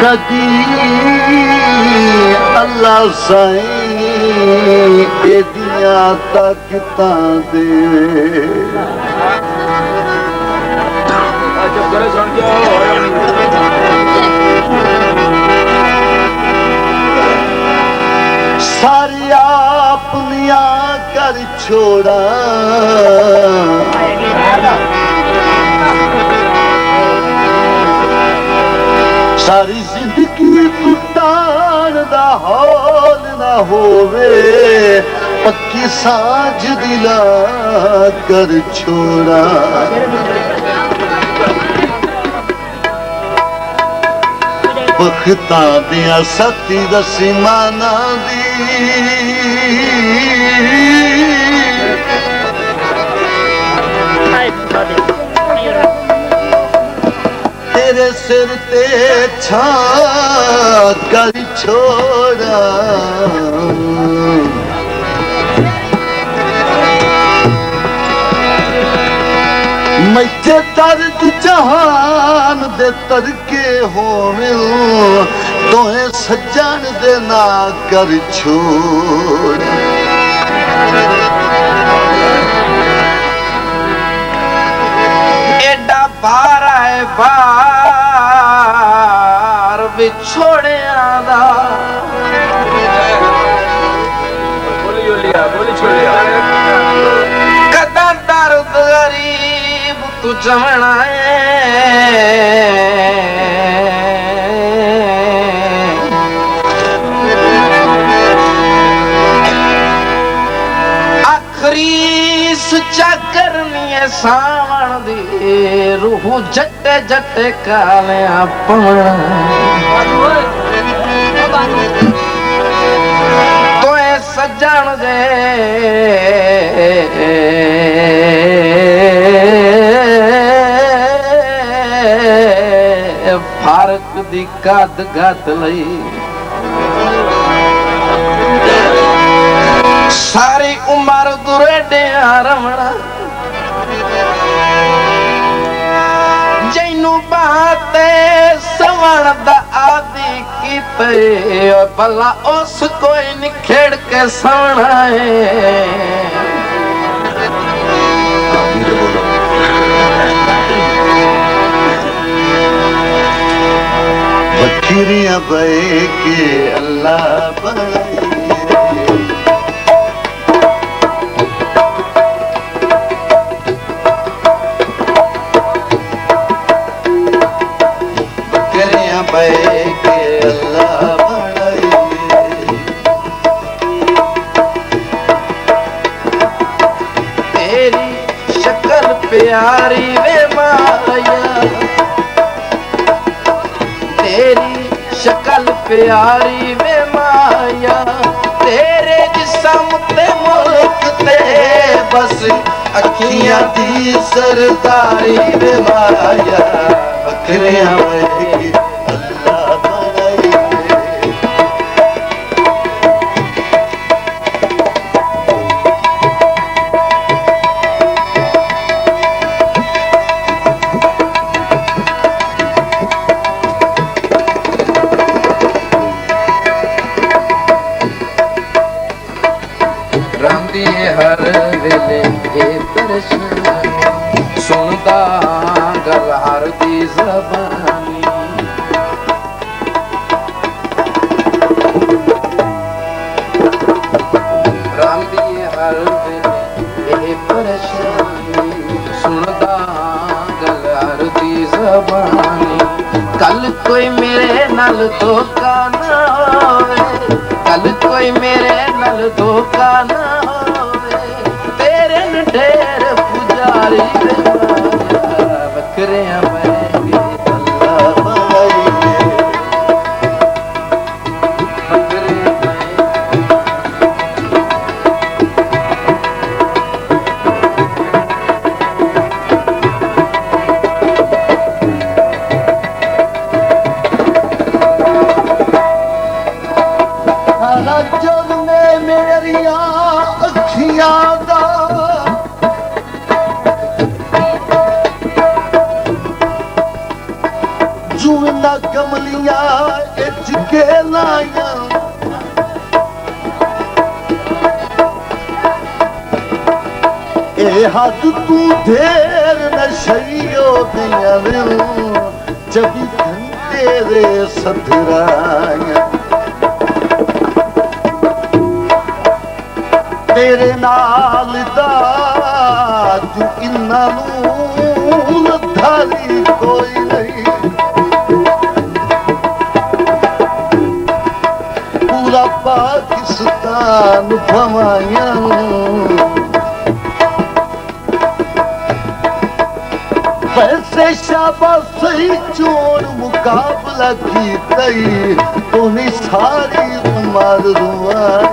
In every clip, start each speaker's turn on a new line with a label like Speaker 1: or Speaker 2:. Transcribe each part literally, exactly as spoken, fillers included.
Speaker 1: कदी अल्लाह साईं एदियां ताकतां दे सारी अपनिया कर छोड़ा सारी जिंदगी टुटान दा हौल ना होवे पक्की साझ दिला कर छोड़ा बख्ता दिया सती दसी माना दी तेरे सिर ते छा कर छोड़ा मैथे दर्द जहान दे तरके होवे तोहे सज्जन दे ना कर छोड़ एडा भारा है बार विछोड़िया दा कदा दर्द गरीब तू जमना है आखरी सुचा करनी है सावण दी रूह जट्टे जट्टे काले पवना तोए सज्जन दे फारक दी कद गत लई सारी उमर दुरेडिया रमना जैनू बाते सवण दा आदि कीते भला उस कोई निखेड़ के सवना है बखरियां बे के अल्लाह बनाए बखरियां बे के अल्लाह बनाए तेरी शक्ल प्यारी वे माया तेरी शक्ल प्यारी वे माया तेरे जिस्म ते मुल्क ते बस अखियां दी सरदारी वे माया बखरियां वे अल्लाह बनाई हर वेले ए परेशानी सुनदा गल हर दी ज़बानी रांदी हर वेले ए परेशानी सुनदा गल हर दी ज़बानी कल कोई मेरे नाल धोखा ना होवे कल कोई मेरे नाल धोखा ना ढेर पुजारी बकरियां मैं अल्लाह बनाई रजब में मेरिया
Speaker 2: इन्ना कमलियां इच के लाया ए हद तू ढेर नशइयो दिया चौबी घंटे दे सधराया तेरे नाल दा तू इन्ना नूर धारी कोई नहीं पूरा पाकिस्तान भवाया वैसे शाबाश चोर मुकाबला की तई तूने सारी उम्र रुआया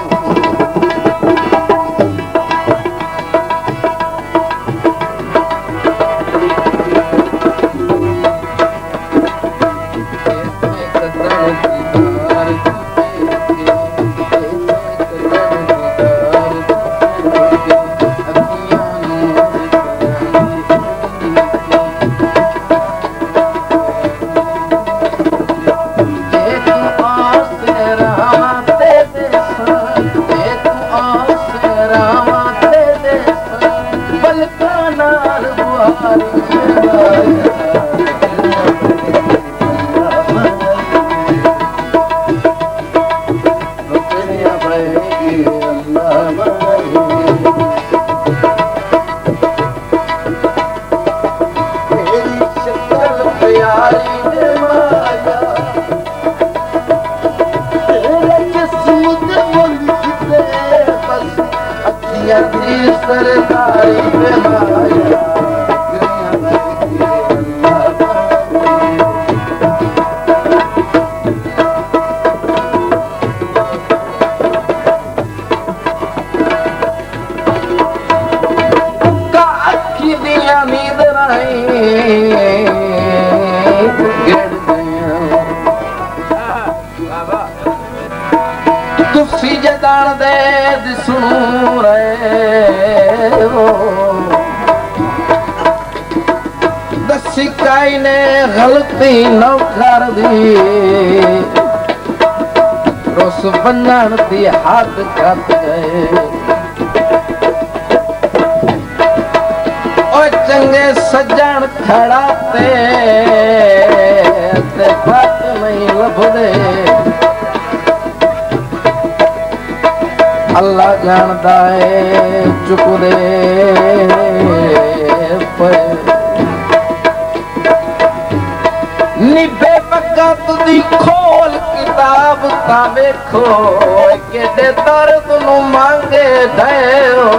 Speaker 2: दसिकाई ने गलती न कर दी रोस बनन दी हाथ कट गए ओ चंगे सज्जन खड़ा ते ते बात नहीं लभदे अल्लाह जानदा है चुकदे निभे वक़्त दी खोल किताब ता वेखो केडे दर्द नू मांगे दयो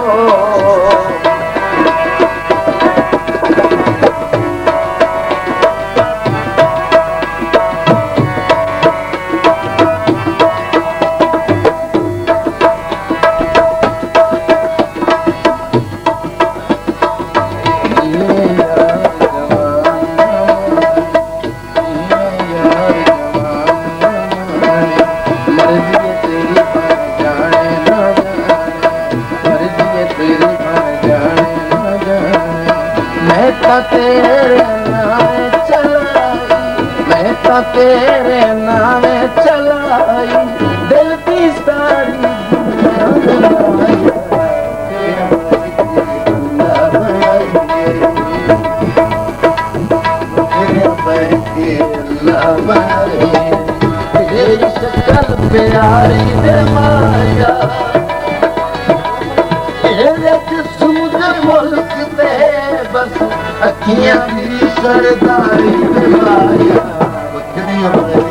Speaker 2: तेरे नामे चलाई दिल की सारी शक्ल प्यारी दे माया जिस्म मुल्क दे बस अखियां की सरदारी दे माया